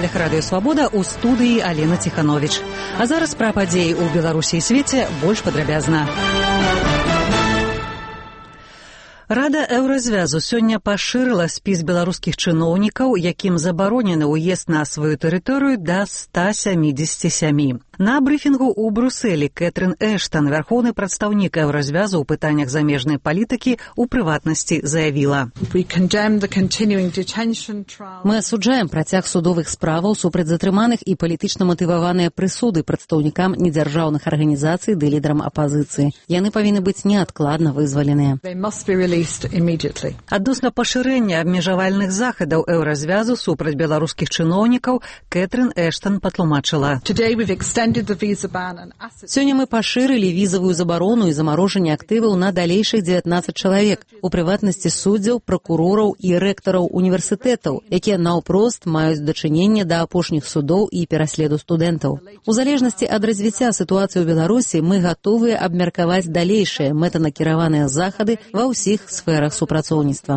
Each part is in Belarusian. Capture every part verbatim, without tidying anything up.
хвалях радыё «Свабода» ў студыі Алена Ціхановіч. А зараз пра падзеі ў Беларусі і свеце больш падрабязна. Рада Еўразвязу сёння пашырыла спіс беларускіх чыноўнікаў, якім забаронены ўезд на сваю тэрыторыю да ста сямідзесяці сямі. На брыфінгу ў Брюсселі Кэтрин Эштон, вярхоўны прадстаўнік Еўразвязу ў пытаннях замежнай палітыкі, у прыватнасці заявіла: Мы асуджаем працяг судовых справаў супраць затрыманых і палітычна матываваныя прысуды прадстаўнікам недзяржаўных арганізацый ды лідарам апазіцыі. Яны павінны быць неадкладна вызваленыя. Адносна пашырэння абмежавальных захадаў Еўразвязу супраць беларускіх чыноўнікаў Кэтрин Эштон патлумачыла: Сёння мы пашырылі візавую забарону і замарожанне актываў на далейшых дзевятнаццаць чалавек, у прыватнасці суддзяў, пракурораў і рэктараў універсітэтаў, якія наўпрост маюць дачыненне да апошніх судоў і пераследу студэнтаў. У залежнасці ад развіцця сітуацыі ў Беларусі мы гатовыя абмеркаваць далейшыя мэтанакіраваныя захады ва ўсіх сферах супрацоўніцтва.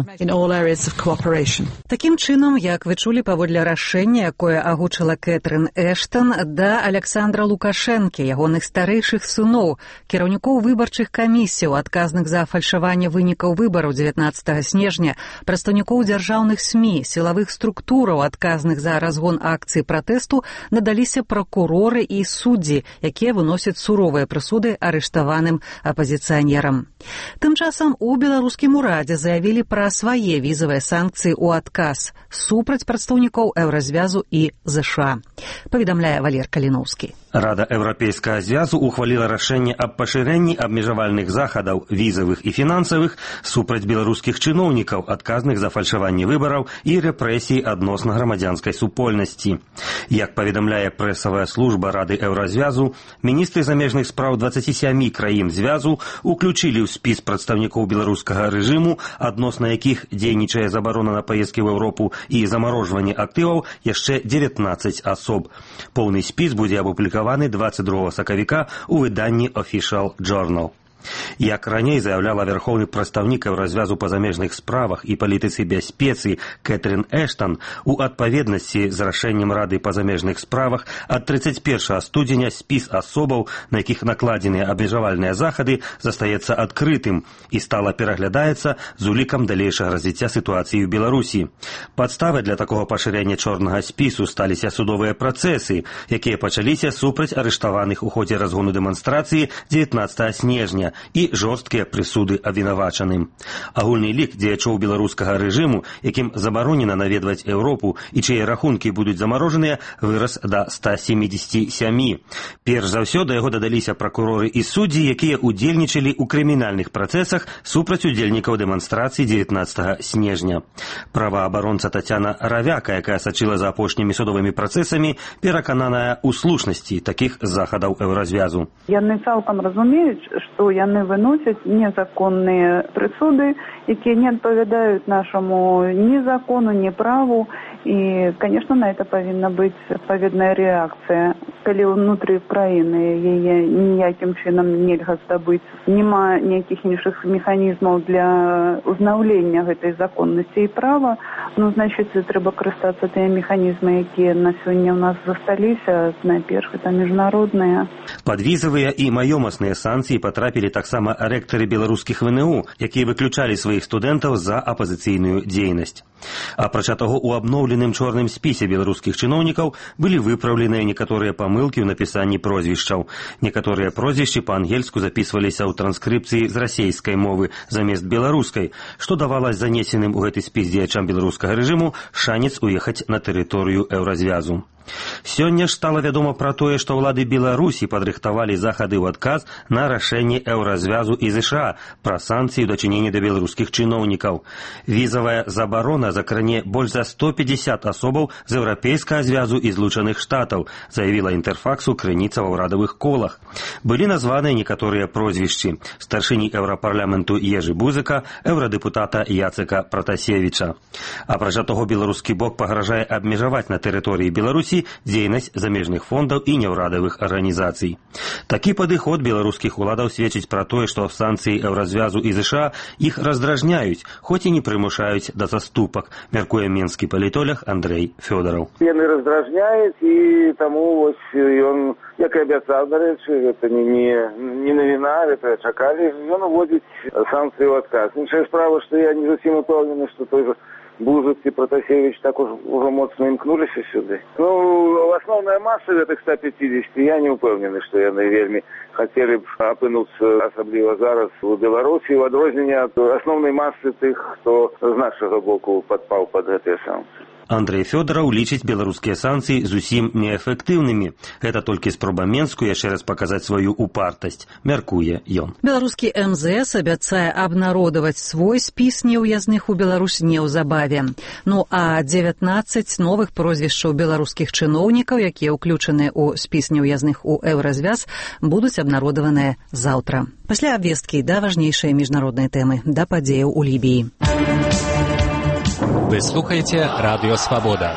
Такім чынам, як вы чулі паводле рашэння, якое агучыла Кэтрин Эштон, да Александра Лукашэнкі, ягоных старэйшых сыноў, кіраўнікоў выбарчых камісіяў, адказных за фальшаванне вынікаў выбараў дзевятнаццатага снежня, прадстаўнікоў дзяржаўных СМІ, сілавых структураў, адказных за разгон акцыі пратэсту, надаліся пракуроры і суддзі, якія выносяць суровыя прысуды арыштаваным апазіцыянерам. Тым часам у беларускім урадзе заявілі пра свае візавыя санкцыі ў адказ супраць прадстаўнікоў Еўразвязу і ЗША. Паведамляе Валер Каліноўскі. Рада Еўрапейскага звязу ухваліла рашэнне аб пашырэнні абмежавальных захадаў візавых і фінансавых супраць беларускіх чыноўнікаў, адказных за фальшаванне выбараў і рэпрэсій адносна грамадзянскай супольнасці. Як паведамляе прэсавая служба Рады Еўразвязу, міністры замежных спраў дваццаці сямі краін звязу уключылі ў спіс прадстаўнікоў беларускага рэжыму, адносна якіх дзейнічае забарона на паездкі ў Еўропу і замарожванне актываў, яшчэ дзевятнаццаць асоб. Поўны спіс будзе апублікаваны дваццаць другога сакавіка ў выданні Official Journal. Як раней заяўляла вярхоўны прадстаўнік Еўразвязу па замежных справах і палітыцы бяспецы Кэтрин Эштон, у адпаведнасці з рашэннем Рады па замежных справах ад трыццаць першага студзеня спіс асобаў, на якіх накладзеныя абмежавальныя захады, застаецца адкрытым і стала пераглядаецца з улікам далейшага развіцця сітуацыі ў Беларусі. Падставай для такога пашырэння чорнага спісу сталіся судовыя працэсы, якія пачаліся супраць арыштаваных у ходзе разгону дэманстрацыі дзевятнаццатага снежня, і жорсткія прысуды абвінавачаным. Агульны лік дзеячоў беларускага рэжыму, якім забаронена наведваць Еўропу і чые рахункі будуць замарожаныя, вырас да ста сямідзесяці сямі. Перш за ўсё да яго дадаліся пракуроры і суддзі, якія удзельнічалі ў крымінальных працэсах супраць удзельнікаў дэманстрацыі дзевятнаццатага снежня. Праваабаронца Тацяна Равяка, якая сачыла за апошнімі судовымі працэсамі, перакананая ў слушнасці такіх захадаў Еўразвязу. Яны цалкам разумеюць, што яны выносяць незаконныя прысуды, якія не адпавядаюць нашаму ні закону, ні праву. І, конечно, на это павінна быць адпаведная рэакцыя. Калі ўнутры краіны яе ніякім чынам нельга здабыць, няма ніякіх іншых механізмаў для ўзнаўлення гэтай законнасці і права, ну, значыць, трэба карыстацца тыя механізмы, якія на сёння ў нас засталіся. Найперш, гэта міжнародныя. Падвізавыя і маёмасныя санкцыі патрапілі таксама рэктары беларускіх вэ эн у, якія выключалі сваіх студэнтаў за апазіцыйную дзейнасць. Апрача таго, у абноўленым чорным спісе беларускіх чыноўнікаў былі выпраўленыя некаторыя памылкі ў напісанні прозвішчаў. Некаторыя прозвішчы па-ангельску запісваліся ў транскрыпцыі з расейскай мовы замест беларускай, што давала занесеным у гэты спіс дзеячам беларускага рэжыму шанец уехаць на тэрыторыю Еўразвязу. Сёння ж стала вядома пра тое, што ўлады Беларусі падрыхтавалі захады ў адказ на рашэнне Еўразвязу і ЗША пра санкцыі ў дачыненні да беларускіх чыноўнікаў. Візавая забарона закране больш за сто пятьдесят асобаў з Еўрапейскага звязу і Злучаных Штатаў, заявіла Інтэрфаксу крыніца ва ўрадавых колах. Былі названыя некаторыя прозвішчы: старшыні Еўрапарламенту Ежы Бузыка, еўрадэпутата Яцека Пратасевіча. Апрача таго, беларускі бок пагражае абмежаваць на тэрыторыі Беларусі Беларусі дзейнасць замежных фондаў і няўрадавых арганізацый. Такі падыход беларускіх уладаў сведчыць пра тое, што санкцыі Еўразвязу і ЗША іх раздражняюць, хоць і не прымушаюць да заступак, мяркуе менскі палітолог Андрей Фёдораў. Яны раздражняюць, і таму вось ён, як і абяцаў, дарэчы, гэта не, не, не навіна, гэта чакалі, ён уводзіць санкцыі ў адказ. Іншая справа, што я не зусім упэўнены, што той же Бузов и Протасевич так уж уже моцно імкнуліся сюды. Ну, основная масса гэтых ста пятидесяти, я не упэўнены, што яны вельмі хацелі б апынуцца, асабліва зараз у Беларусі, ў адрозненне ад асноўнай масы тых, хто з нашага боку падпаў пад гэтыя санкцыі. Андрей Фёдораў лічыць беларускія санкцыі зусім неэфектыўнымі. Гэта толькі спроба Менску яшчэ раз паказаць сваю упартасць, мяркуе ён. Беларускі эм зэ эс абяцае абнародаваць свой спіс неўязных у Беларусь неўзабаве. Ну а дзевятнаццаць новых прозвішчаў беларускіх чыноўнікаў, якія ўключаны ў спіс неўязных у Еўразвяз, будуць абнародаваныя заўтра. Пасля абвесткі да важнейшай міжнароднай тэмы, да падзеяў у Лібіі. Вы слухаете Радио Свобода.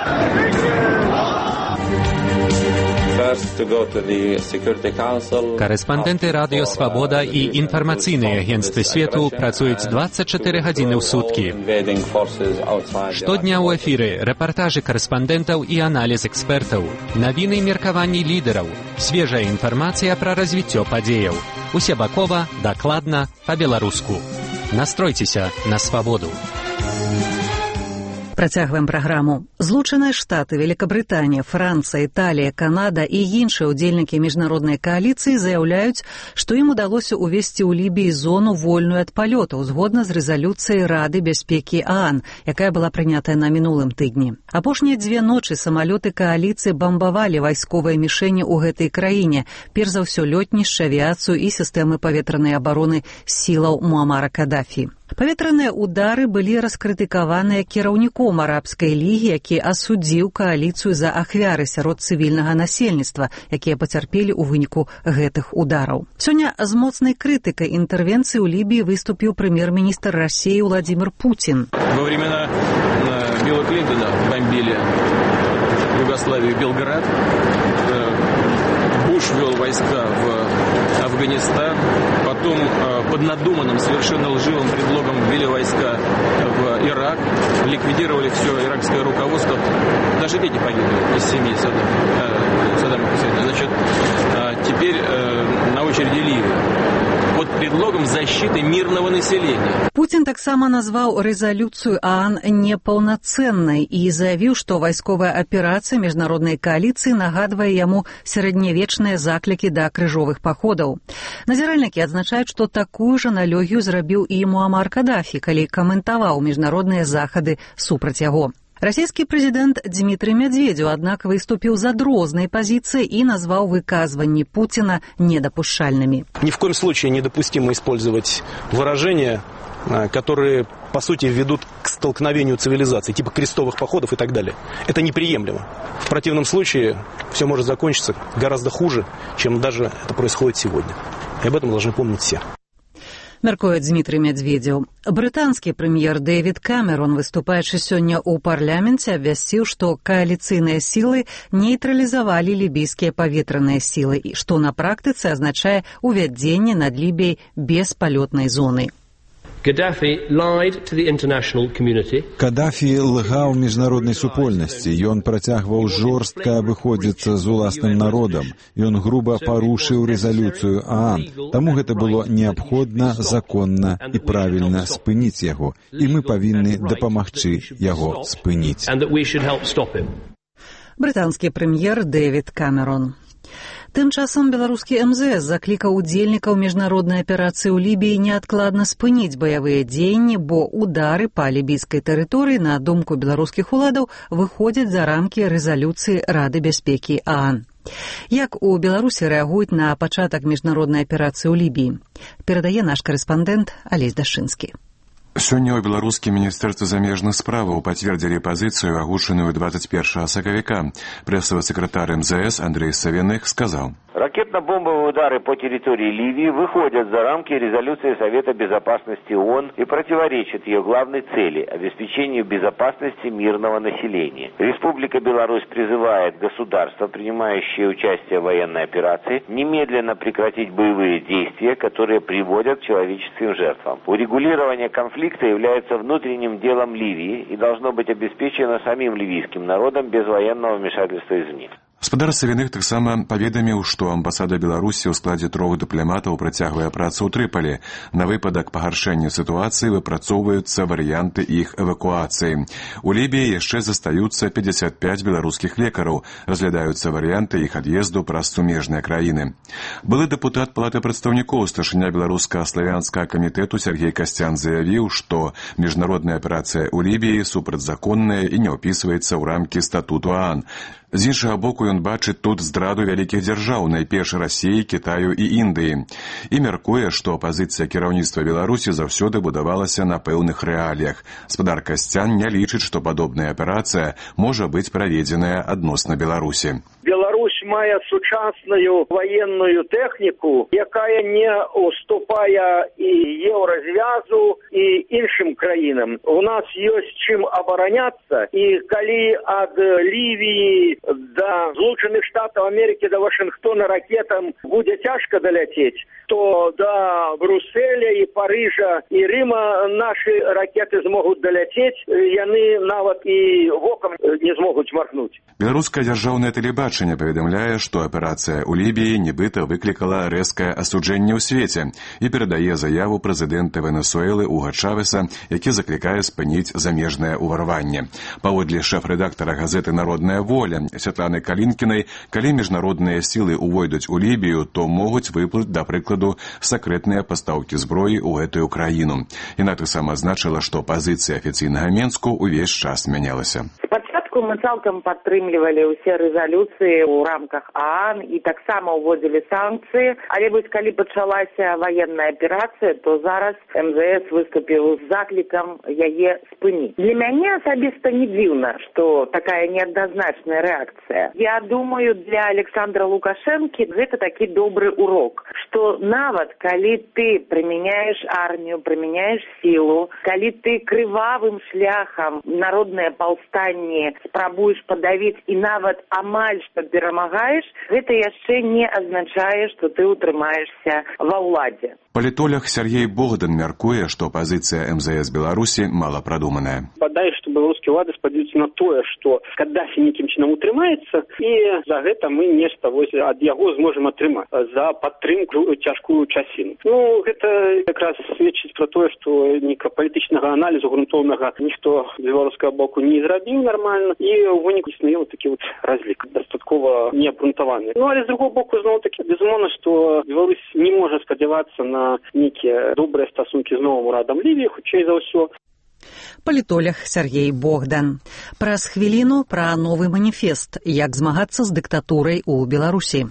Корэспандэнты Радио Свобода і інфармацыйныя агенцтвы свету працуюць двадцать четыре гадзіны ў суткі. Штодня ў эфіры рэпартажы корэспандэнтаў і аналіз экспертаў, навіны і меркаванні лідараў, свежая інфармацыя пра развіццё падзеяў. Усебакова, дакладна, па-беларуску. Настройцеся на свабоду. Працягваем праграму. Злучаныя Штаты, Великабрытанія, Францыя, Італія, Канада і іншыя ўдзельнікі міжнароднай кааліцыі заяўляюць, што ім удалося ўвесці ў Лібіі зону вольную ад палётаў згодна з рэзалюцыяй Рады бяспекі ААН, якая была прынятая на мінулым тыдні. Апошнія дзве ночы самалёты кааліцыі бамбавалі вайсковыя мішэні ў гэтай краіне, перш за ўсё лётнішча, авіяцыю і сістэмы паветранай абароны сілаў Муамара Кадафі. Паветраныя ўдары былі раскрытыкаваныя кіраўніком арабскай лігі, які асудзіў кааліцыю за ахвяры сярод цывільнага насельніцтва, якія пацярпелі ў выніку гэтых удараў. Сёння з моцнай крытыкай інтэрвенцыі ў Лібіі выступіў прэм'ер-міністр России Владимир Путин. Во времена Билла Клинтона бомбили Югославию, Белград. Буш ввел войска в Афганистан, потом под надуманным, совершенно лживым предлогом ввели войска в Ирак, ликвидировали все иракское руководство, даже дети погибли из семьи Саддама, Саддама Хусейна. Значит, теперь на очереди Ливия. Под предлогом защиты мирного населения. Путин таксама назваў рэзалюцыю ААН непаўнацэннай і заявіў, што вайсковая аперацыя міжнароднай кааліцыі нагадвае яму сярэднявечныя заклікі да крыжовых паходаў. Назіральнікі адзначаюць, што такую ж аналогію зрабіў і Муамар Кадафі, калі каментаваў міжнародныя захады супраць яго. Расійскі прэзідэнт Дмітрый Медведзеў, аднак, выступіў з адрознай пазіцыі і назваў выказванні Путина недопушальными. Ни в коем случае недопустимо использовать выражения, которые, по сути, ведут к столкновению цивилизаций, типа крестовых походов и так далее. Это неприемлемо. В противном случае все может закончиться гораздо хуже, чем даже это происходит сегодня. И об этом должны помнить все. Мяркуе Дмітрый Медведзеў. Брытанскі прэм'ер Дэвід Камерон, выступаючы сёння ў парламенце, абвясціў, што кааліцыйныя сілы нейтралізавалі лібійскія паветраныя сілы, што на практыцы азначае увядзенне над Лібіяй беспалётнай зоны. Кадафі лгаў міжнароднай супольнасці. Ён працягваў жорстка абыходзіцца з уласным народам. Ён груба парушыў рэзалюцыю ААН. Таму гэта было неабходна, законна і правільна спыніць яго. І мы павінны дапамагчы яго спыніць. Брытанскі прэм'ер Дэвід Камерон. Тым часам беларускі эм зэ эс заклікаў удзельнікаў міжнароднай аперацыі ў Лібіі неадкладна спыніць баявыя дзеянні, бо удары па лібійскай тэрыторыі, на думку беларускіх уладаў, выходзяць за рамкі рэзалюцыі Рады бяспекі ААН. Як у Беларусі рэагуюць на пачатак міжнароднай аперацыі ў Лібіі? Перадае наш карэспандэнт Алесь Дашынскі. Сёння ў беларускім міністэрстве замежных справаў пацвердзілі пазіцыю, агучаную двадцать першага сакавіка. Прэсавы сакратар эм зэ эс Андрей Савенных сказаў: Ракетно-бомбовые удары по территории Ливии выходят за рамки резолюции Совета Безопасности ООН и противоречат ее главной цели – обеспечению безопасности мирного населения. Республика Беларусь призывает государства, принимающие участие в военной операции, немедленно прекратить боевые действия, которые приводят к человеческим жертвам. Урегулирование конфликта является внутренним делом Ливии и должно быть обеспечено самим ливийским народом без военного вмешательства извне. Гаспадар Савіных таксама паведаміў, што амбасада Беларусі ў складзе трох дыпламатаў працягвае працу ў Трыполі. На выпадак пагаршэння сітуацыі выпрацоўваюцца варыянты іх эвакуацыі. У Лібіі яшчэ застаюцца пятьдесят пять беларускіх лекараў. Разглядаюцца варыянты іх ад'езду праз сумежныя краіны. Былы дэпутат Палаты прадстаўнікоў, старшыня беларуска-славянскага камітэту Сергей Касцян заявіў, што міжнародная аперацыя ў Лібіі супрацьзаконная і не ўпісваецца ў рамкі статуту ААН. З іншага боку, ён бачыць тут здраду вялікіх дзяржаў, найперш Расіі, Кітаю і Індыі. І мяркуе, што пазіцыя кіраўніцтва Беларусі заўсёды будавалася на пэўных рэаліях. Гаспадар Касцян не лічыць, што падобная аперацыя можа быць праведзеная адносна Беларусі. Беларусь мае сучасную военную тэхніку, якая не уступае і еўразвязу, і іншым краінам. У нас ёсць чым абараняцца, і калі ад Лівіі до Злучаных Штатаў Америки, до Вашингтона ракетам будзе цяжка даляцець, то до Брюсселя і Парижа і Рыма наши ракеты змогуць даляцець, яны нават і вокам не змогуць махнуць. Беларускае дзяржаўнае тэлебачанне паведамляе, што аперацыя ў Лібіі нібыта выклікала рэзкае асуджэнне ў свеце і перадае заяву прэзідэнта Венесуэлы Уга Чавеса, які заклікае спыніць замежнае ўварванне. Паводле шэф-рэдактара газеты «Народная воля» Святланы Калінкінай, калі міжнародныя сілы ўвойдуць у Лібію, то могуць выплыць, да прыкладу, сакрэтныя пастаўкі зброі ў гэтую краіну. Яна таксама азначыла, што пазіцыя афіцыйнага Менску ўвесь час мянялася. Спачатку мы цалкам падтрымлівалі ўсе рэзалюцыі ў рамках ААН і таксама ўводзілі санкцыі, але вось калі пачалася военная аперацыя, то зараз МЗС выступіў з заклікам яе спыніць. Для мяне асабіста не дзіўна, што такая неадназначная рэакцыя. Я думаю, для Александра Лукашэнкі гэта такі добры урок, што нават калі ты прымяняеш армію, прымяняеш сілу, калі ты крывавым шляхам народнае паўстанне спрабуеш падавіць і нават амаль што перамагаеш, гэта яшчэ не азначае, што ты ўтрымаешся ва ўладзе. Палітолог Сергей Богдан мяркуе, што пазіцыя МЗС Беларусі мала прадуманая. Бадай, што беларускія ўлады спадзяюцца на тое, што Каддафі нейкім чынам утрымаецца, і за гэта мы нешта вось ад яго зможам атрымаць за падтрымку цяжкую часіну. Ну, гэта якраз сведчыць пра тое, што нейкага палітычнага аналізу грунтоўнага ніхто з беларускага боку не зрабіў нармальна, і ў выніку існуе такі вот разлік дастаткова неабгрунтаваны. Ну, але з другого боку, зноў такі, безумоўна, што Беларусь не можа спадзявацца на нейкія добрыя стасункі з новым урадам Лівіі, хутчэй за ўсё. Палітолог Сергей Богдан. Праз хвіліну пра новы маніфест, як змагацца з дыктатурай у Беларусі.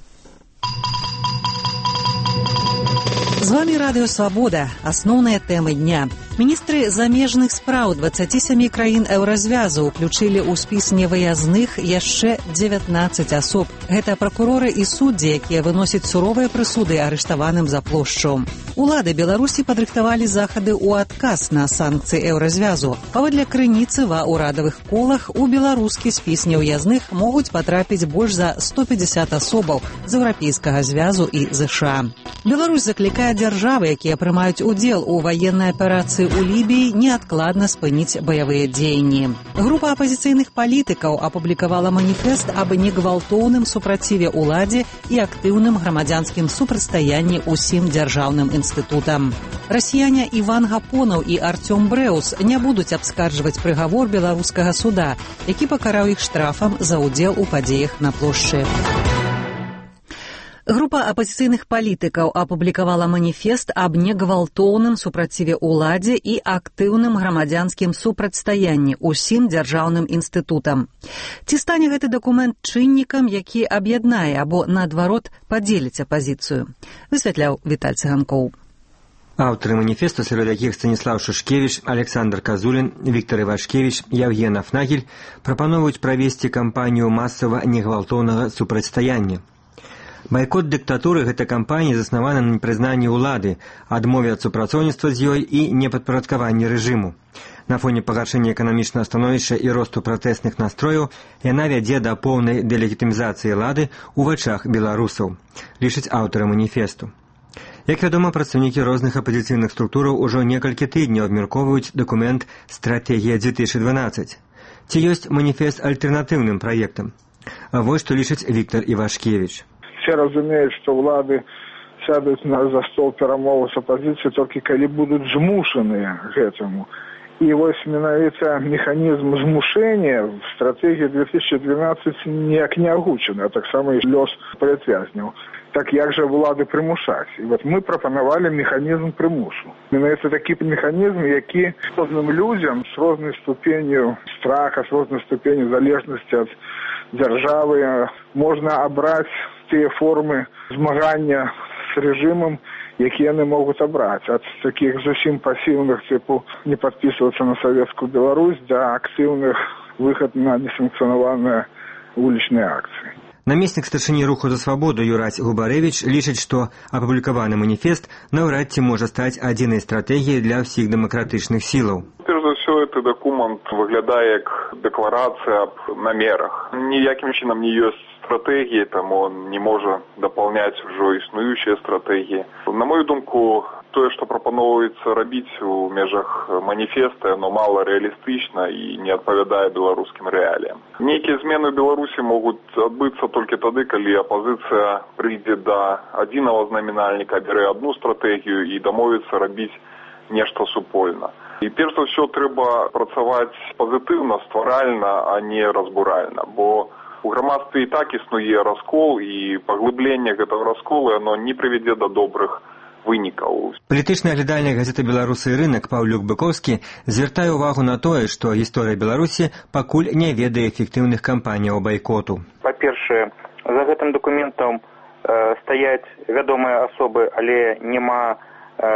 З вами Радыё Свабода. Асноўныя тэмы дня. Міністры замежных спраў дваццаці сямі краін еўразвязу ўключылі ў спіс невыязных яшчэ дзевятнаццаць асоб. Гэта пракуроры і суддзі, якія выносяць суровыя прысуды арыштаваным за плошчу. Улады Беларусі падрыхтавалі захады ў адказ на санкцыі еўразвязу. Паводле крыніцы ва ўрадавых колах у беларускі спіс неўязных могуць патрапіць больш за сто пятьдесят асобаў з еўрапейскага звязу і ЗША. Беларусь заклікае дзяржавы, якія прымаюць удзел у ваеннай аперацыі у Лібіі, неадкладна спыніць баявыя дзеянні. Група апазіцыйных палітыкаў апублікавала маніфест аб негвалтоўным супраціве ўладзе і актыўным грамадзянскім супрацьстаянні ўсім дзяржаўным інстытутам. Расіяне Іван Гапонаў і Артём Брэус не будуць абскарджваць прыгавор беларускага суда, які пакараў іх штрафам за ўдзел у падзеях на плошчы. Група апазіцыйных палітыкаў апублікавала маніфест аб негвалтоўным супраціве ўладзе і актыўным грамадзянскім супрацьстаянні ўсім дзяржаўным інстытутам. Ці стане гэты дакумент чыннікам, які аб'яднае або, наадварот, падзеліць апазіцыю? Высвятляў Віталь Цыганкоў. Аўтары маніфесту, сярод якіх Станіслав Шушкевіч, Александр Казулін, Віктор Івашкевіч, Яўген Афнагель, прапановваюць правесці кампанію масава негвалтоўнага супрацьстаяння. Байкот дыктатуры гэта кампанія заснавана на непрызнанні ўлады, адмове ад супрацоўніцтва з ёй і непадпарадкаванні рэжыму. На фоне пагаршэння эканамічнага становішча і росту пратэсных настрояў яна вядзе да поўнай дэлегітымізацыі лады ў вачах беларусаў, лічаць аўтары маніфесту. Як вядома, прадстаўнікі розных апазіцыйных структураў ужо некалькі тыдняў абмяркоўваюць дакумент «Стратегія две тысячи двенадцать». Ці ёсць маніфест альтэрнатыўным праектам? А вось што лічыць Віктор Івашкевіч. Все разумеюць, што ўлады сядуць за стол перамоваў з апазіцыяй толькі калі будуць змушаныя гэтаму. І вось менавіта механізм змушэння в стратэгіі две тысячи двенадцать ніяк не агучаны, а таксама і лёс палітвязняў. Так як жа ўлады прымушаць? І вот мы прапанавалі механізм прымусу. Менавіта такі механізм, які розным людзям з рознай ступенню страха, з рознай ступеню залежнасці ад дзяржавы можна абраць тыя формы змагання з рэжымам, якія яны могуць абраць. Ад такіх зусім пасіўных типу не падпісвацца на савецкую Беларусь да актыўных выхад на несанкцыянаваныя вулічныя акцыі. Намеснік старшыні руху за свабоду Юрась Губарэвіч лічыць, што апублікаваны маніфест наўрад ці можа стаць адзінай стратэгіяй для ўсіх дэмакратычных сілаў. Перш за ўсё, гэты дакумент выглядае як дэкларацыя аб намерах. Ніякім чынам не ёсць стратэгіі, таму он не можа дапаўняць ужо існуючыя стратэгіі. На мою думку, тое, што прапаноўваецца рабіць у межах маніфеста, оно мала рэалістычна і не адпавядае беларускім рэаліям. Нейкія змены ў Беларусі могуць адбыцца толькі тады, калі апазіцыя прыйдзе да адзінага знамінальніка, бярэ адну стратэгію і дамовіцца рабіць нешта супольна. І перш за ўсё трэба працаваць пазітыўна, стваральна, а не разбуральна, бо у грамадстве і так існуе раскол, і паглыбленне гэтага расколу оно не прывядзе да добрых вынікаў. Палітычны аглядальнік газеты «Беларусы і рынак» Паўлюк Быкоўскі звяртае ўвагу на тое, што гісторыя Беларусі пакуль не ведае эфектыўных кампаніяў байкоту. Па-першае, за гэтым дакументам э, стаяць вядомыя асобы, але няма э,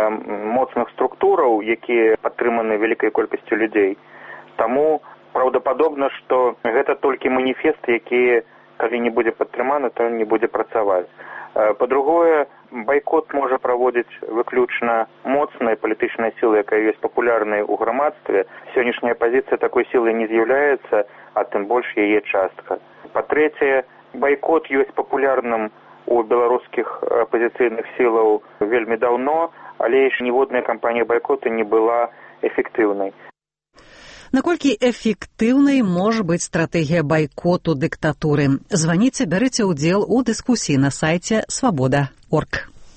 моцных структураў, якія падтрыманы вялікай колькасцю людзей. Таму праўдападобна, што гэта толькі маніфест, які, калі не будзе падтрыманы, то не будзе працаваць. Па-другое, байкот можа праводзіць выключна моцная палітычная сіла, якая ёсць папулярнай у грамадстве. Сённяшняя апазіцыя такой сілай не з'яўляецца, а тым больш яе частка. Па-трэцяе, байкот ёсць папулярным у беларускіх апазіцыйных сілаў вельмі даўно, але яшчэ ніводная кампанія байкоту не была эфектыўнай. Наколькі эфектыўнай можа быць стратэгія байкоту дыктатуры? Званіце, бярыце ўдзел у дыскусіі на сайце свабода точка орг.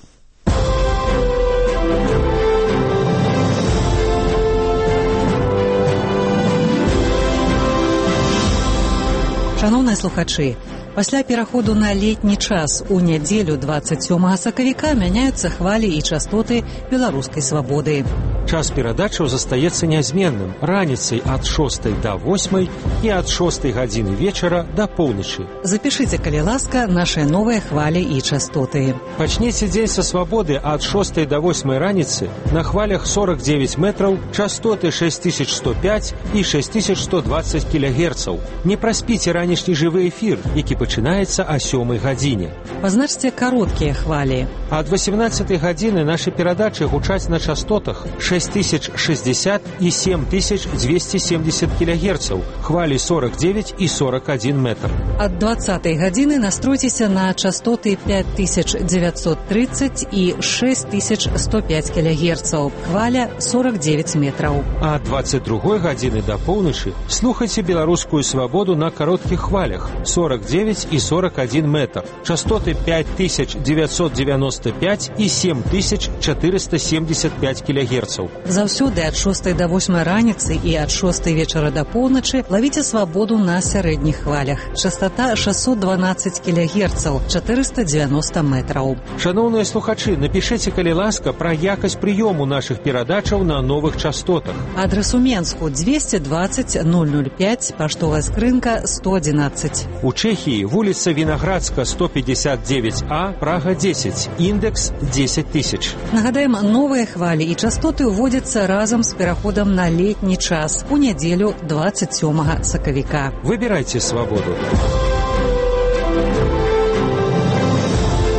Шановныя слухачы, пасля пераходу на летні час у нядзелю двадцать сёмага сакавіка мяняюцца хвалі і частоты беларускай свабоды. Час перадачаў застаецца нязменным раніцай ад шостай да восьмай і ад шостай гадзіны вечара да поўначы. Запішыце, калі ласка, нашы новыя хвалі і частоты. Пачнеце дзень са свабоды ад шостай да восьмай раніцы на хвалях сорок девять метраў, частоты шесть тысяч сто пять і шесть тысяч сто двадцать кілягерцаў. Не праспіце ранішні жывы эфір, які пачынаецца о сёмай гадзіне. Пазначце кароткія хвалі. Ад восемнадцатай гадзіны нашы перадачы гучаць на частотах шесть тысяч шестьдесят и семь тысяч двести семьдесят килогерцев, хвали сорок девять и сорок один метр. От двадцатой гадзіны настройцеся на частоты пять тысяч девятьсот тридцать и шесть тысяч сто пять килогерцев, хваля сорок девять метров. А от двадцать другой гадзіны до полночи слухайте белорусскую свободу на коротких хвалях сорок девять и сорок один метр, частоты пять тысяч девятьсот девяносто пять и семь тысяч четыреста семьдесят пять килогерцев. Заўсёды ад шостай да восьмай раніцы і ад шостай вечара да поўначы лавіце свабоду на сярэдніх хвалях. Частота шестьсот двенадцать килогерцев, четыреста девяносто метров. Шановныя слухачы, напишите, калі ласка, пра якасць прыёму нашых перадачаў на новых частотах. Адрес у Менску двести двадцать ноль ноль пять, паштовая скрынка сто одиннадцать. У Чехии вулица Виноградска сто пятьдесят девять А, Прага десять, индекс десять тысяч. Нагадаем, новыя хвалі і частоты уводятся разом с переходом на летний час у неделю двадцать сёмага сакавіка. Выбирайте свободу.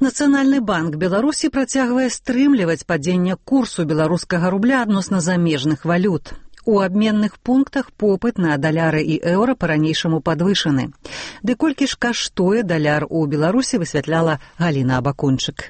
Нацыянальны банк Беларусі працягвае стрымліваць падзенне курсу беларускага рубля адносна замежных валют. У абменных пунктах попыт на даляры і еўра па-ранейшаму падвышаны. Ды колькі ж каштуе даляр у Беларусі, высвятляла Галіна Абакунчык.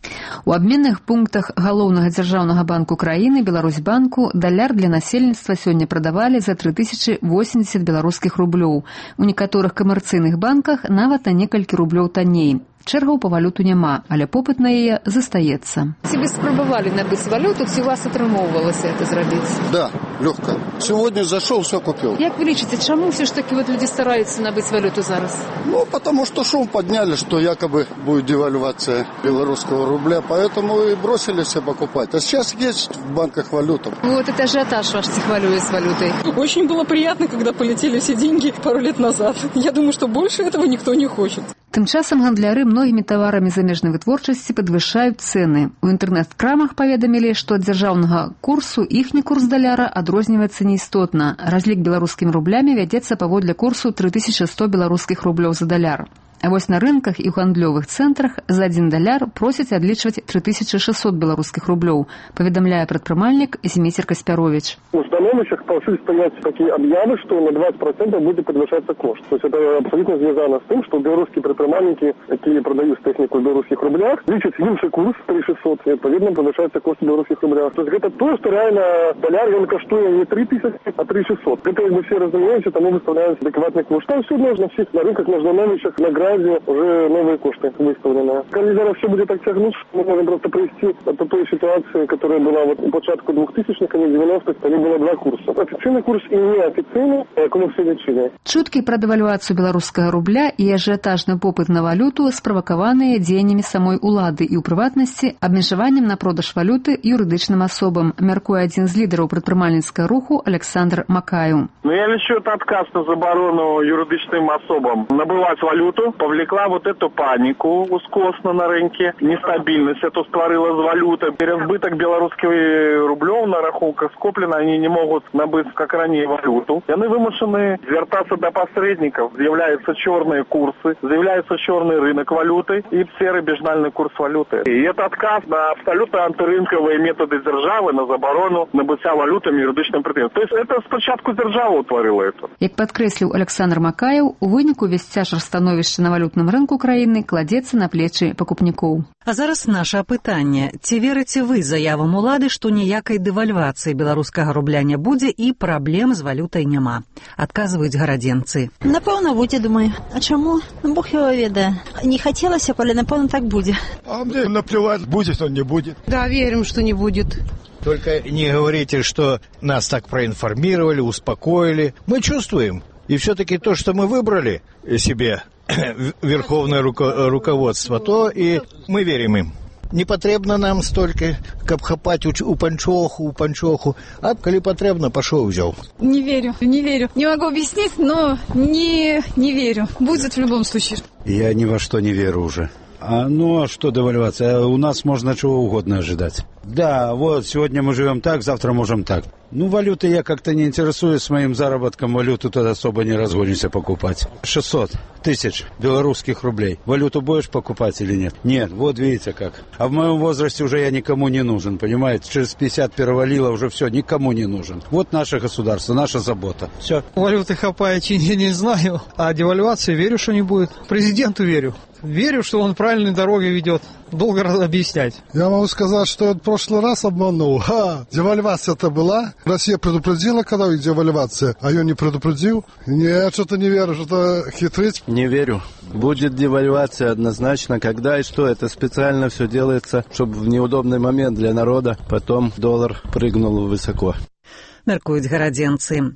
У абменных пунктах галоўнага дзяржаўнага банку краіны Беларусьбанку даляр для насельніцтва сёння прадавалі за тры тысячы восемьдесят беларускіх рублёў. У некаторых камерцыйных банках нават на некалькі рублёў танней. Чэргаў па валюту няма, але попыт на яе застаецца. Ці вы спрабавалі набыць валюту, ці у вас атрымоўвалася это зрабіць? Да, лёгка. Сегодня зашел, все купил. Як вы лічыце, чаму все ж таки вот люди стараются набыць валюту зараз? Ну, потому что шум подняли, что якобы будет девальвация белорусского рубля, поэтому и бросили все покупать. А сейчас есть в банках валюта. Вот это ажиотаж ваш цихвалюет с валютой. Очень было приятно, когда полетели все деньги пару лет назад. Я думаю, что больше этого никто не хочет. Тым часам гандляры многімі таварамі замежнай вытворчасці падвышаюць цэны. У інтэрнэт-крамах паведамілі, што ад дзяржаўнага курсу іхні курс даляра адрозніваецца неістотна. Разлік беларускімі рублямі вядзецца паводле курсу тры тысячы сто беларускіх рублёў за даляр. А вось на рынках і ў гандлёвых цэнтрах за адзін даляр просяць адлічваць тры тысячы шэсцьсот беларускіх рублёў, паведамляе прадпрымальнік Зміцер Каспярович. У становищах пошли понять такие объявы, что на двадцать процентов будет подвышаться кошт. То есть это абсолютно связано с тем, что белорусские предприниматели, которые продают технику в белорусских рублях, лечат меньше курс три тысячи шестьсот, и отповедно повышается кошт в белорусских рублях. То есть это то, что реально доляр, он коштует не три тысячи, а три тысячи шестьсот. Это как бы все разумеются, тому выставляются адекватный курс. Там все можно, всех на рынках, на становищах, на граде уже новые кошты выставлены. Когда зараз все будет так тягнуть, мы можем просто привести от той ситуации, которая была вот у початку двухтысячных, конец девяностых, там было два курса. Официальный курс и неофициальный, як мы все лечили. Чуткі пра дэвальвацыю беларускага рубля і ажыятажны попыт на валюту справакаваныя дзеяннямі самой улады і ў прыватнасці абмежаваннем на продаж валюты юрыдычным асобам, мяркуе адзін з лідараў прадпрымальніцкага руху Александр Макаю. Ну, я лечу это отказ на заборону юридичным особам набывать валюту, повлекла вот эту панику ускосно на рынке, нестабильность эту створила з валюты, переизбыток белорусских рублев на рахунках скоплено, они не могут набыть, как ранее, валюту. И они вымушены звертаться до посредников, з'являются черные курсы, з'является черный рынок валюты и серый бежнальный курс валюты. И это отказ на абсолютно антирынковые методы державы, на заборону набыття валютами юридичным предприятиям. То есть это спочатку держава утворила это. Як падкрэсліў Александр Макаев, у выніку весь цяжар становішча на валютным рынку краіны кладзецца на плечы пакупнікоў. А зараз наше апытанне. Ці верыце вы заявам улады, што ніякай дэвальвацыі беларускага рубля не будзе і праблем з валютай няма? Адказваюць гарадзенцы. Напэўна, будзе, думаю. А чаму? Бог его ведае. Не хацелася, але напэўна так будзе. А мне наплевать, будет он, не будет. Да, верим, что не будет. Только не говорите, что нас так проинформировали, успокоили. Мы чувствуем. И все-таки то, что мы выбрали себе верховное руко- руководство, то и мы верим им. Не потребно нам столько, каб хапать у, у панчоху, у панчоху, а коли потребно, пошел взял. Не верю, не верю. Не могу объяснить, но не, не верю. Будет в любом случае. Я ни во что не верю уже. А, ну, а что девальвация? У нас можно чего угодно ожидать. Да, вот, сегодня мы живем так, завтра можем так. Ну, валюты я как-то не интересуюсь, с моим заработком валюту тут особо не разгонишься покупать. шестьсот тысяч белорусских рублей. Валюту будешь покупать или нет? Нет, вот видите как. А в моем возрасте уже я никому не нужен, понимаете? Через пятьдесят перевалило, уже все, никому не нужен. Вот наше государство, наша забота. Все. Валюты хапать я не знаю, а девальвации верю, что не будет. Президенту верю. Верю, что он правильной дороги ведет. Долго объяснять. Я могу сказать, что в прошлый раз обманул. Ха, девальвация-то была. Россия предупредила, когда и девальвация, а я не предупредил. Нет, что-то не верю, что-то хитрить. Не верю. Будет девальвация однозначно. Когда и что? Это специально все делается, чтобы в неудобный момент для народа потом доллар прыгнул высоко. Мяркуюць гарадзенцы.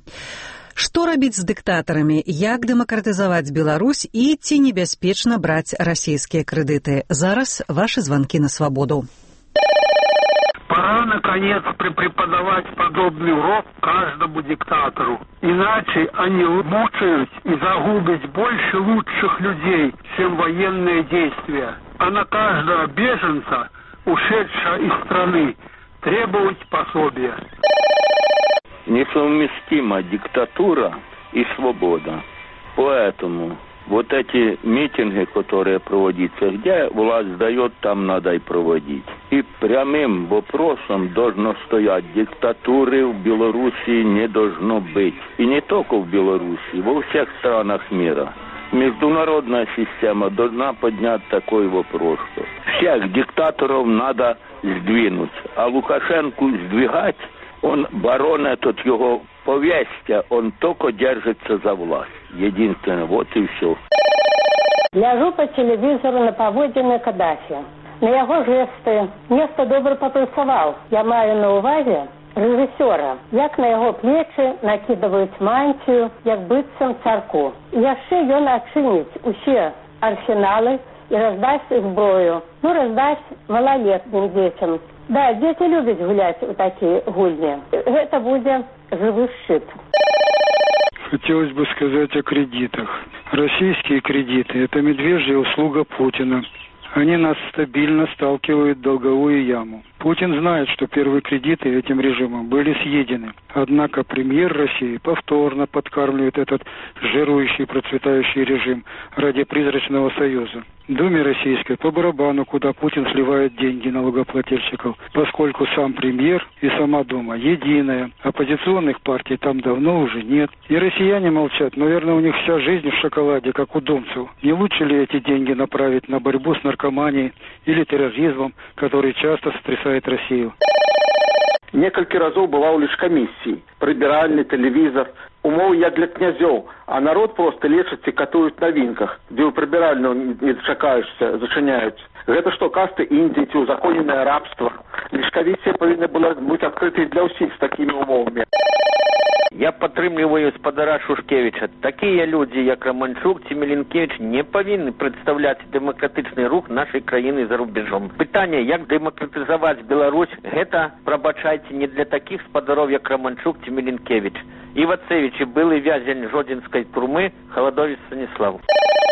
Што рабіць з дыктатарамі, як дэмакратызаваць Беларусь і ці небяспечна браць расійскія крэдыты? Зараз ваши звонки на свободу. Пора, наконец, преподавать подобный урок каждому диктатору. Иначе они мучают и загубят больше лучших людей, чем военные действия. А на каждого беженца, ушедшего из страны, требовать пособия. Несовместима диктатура и свобода. Поэтому Вот эти митинги, которые проводятся, где власть дает, там надо и проводить. И прямым вопросом должно стоять: диктатуры в Белоруссии не должно быть. И не только в Белоруссии, во всех странах мира. Международная система должна поднять такой вопрос, что всех диктаторов надо сдвинуть, а Лукашенко сдвигать, он барон этот, его повестья, он только держится за власть. Единственное, вот и все. Ляжу по телевизору на паводзіны Каддафі. На яго жесты нехта добра папрацаваў. Я маю на увазе рэжысёра, як на яго плечы накідваюць мантію, як быццам царку. І яшчэ ён адчыніць усе арсеналы і раздасць зброю. Ну, раздасць малалетнім дзецям. Да, дзеці любяць гуляць у такія гульні. Гэта будзе жывы шчыт. Хотелось бы сказать о кредитах. Российские кредиты – это медвежья услуга Путина. Они нас стабильно сталкивают в долговую яму. Путин знает, что первые кредиты этим режимом были съедены. Однако премьер России повторно подкармливает этот жирующий процветающий режим ради призрачного союза. Думе российской по барабану, куда Путин сливает деньги налогоплательщиков, поскольку сам премьер и сама Дума единая. Оппозиционных партий там давно уже нет. И россияне молчат. Наверное, у них вся жизнь в шоколаде, как у думцев. Не лучше ли эти деньги направить на борьбу с наркоманией или терроризмом, который часто сотрясает Россию? Некалькі разоў бываў лишь камісій, прыбіральны, тэлевізор, умовы як для князёў, а народ просто лечаць і катуюць на вінках, дзе ў прыбіральную не дачакаешся, зачыняюць. Гэта што, касты Індіі ці ўзаконенае рабства? Лишь камісія павінна была быць адкрытай для ўсіх з такімі умовамі. Я падтрымліваю спадара Шушкевича. Такія людзі, як Романчук ці Міленкевич, не павінны прадстаўляць дэмакратычны рух нашай краіны за рубежом. Пытанне, як дэмакратызаваць Беларусь, гэта, прабачайце, не для такіх спадароў, як Романчук ці Міленкевич. Івацевич, былы вязень Жодзінскай турмы, Халадович Станіслав.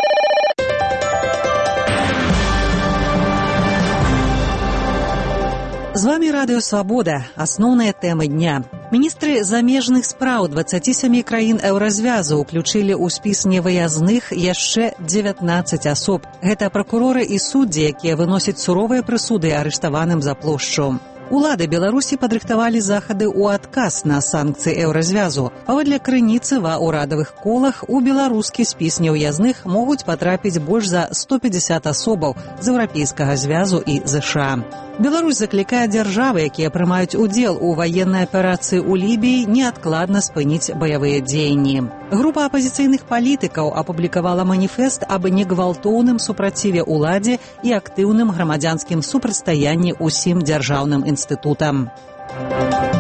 З вами Радыё Свабода. Асноўныя тэмы дня. Міністры замежных спраў дваццаці сямі краін еўразвязу ўключылі ў спіс невыязных яшчэ дзевятнаццаць асоб. Гэта пракуроры і суддзі, якія выносяць суровыя прысуды арыштаваным за плошчу. Улады Беларусі падрыхтавалі захады ў адказ на санкцыі еўразвязу. Паводле крыніцы ва ўрадавых колах у беларускі спіс неўязных могуць патрапіць больш за сто пятьдесят асобаў з еўрапейскага звязу і ЗША. Беларусь заклікае дзяржавы, якія прымаюць удзел у ваеннай аперацыі ў Лібіі, неадкладна спыніць баявыя дзеянні. Група апазіцыйных палітыкаў апублікавала маніфест аб негвалтоўным супраціве ўладзе і актыўным грамадзянскім супрацьстаянні ўсім дзяржаўным інстытутам.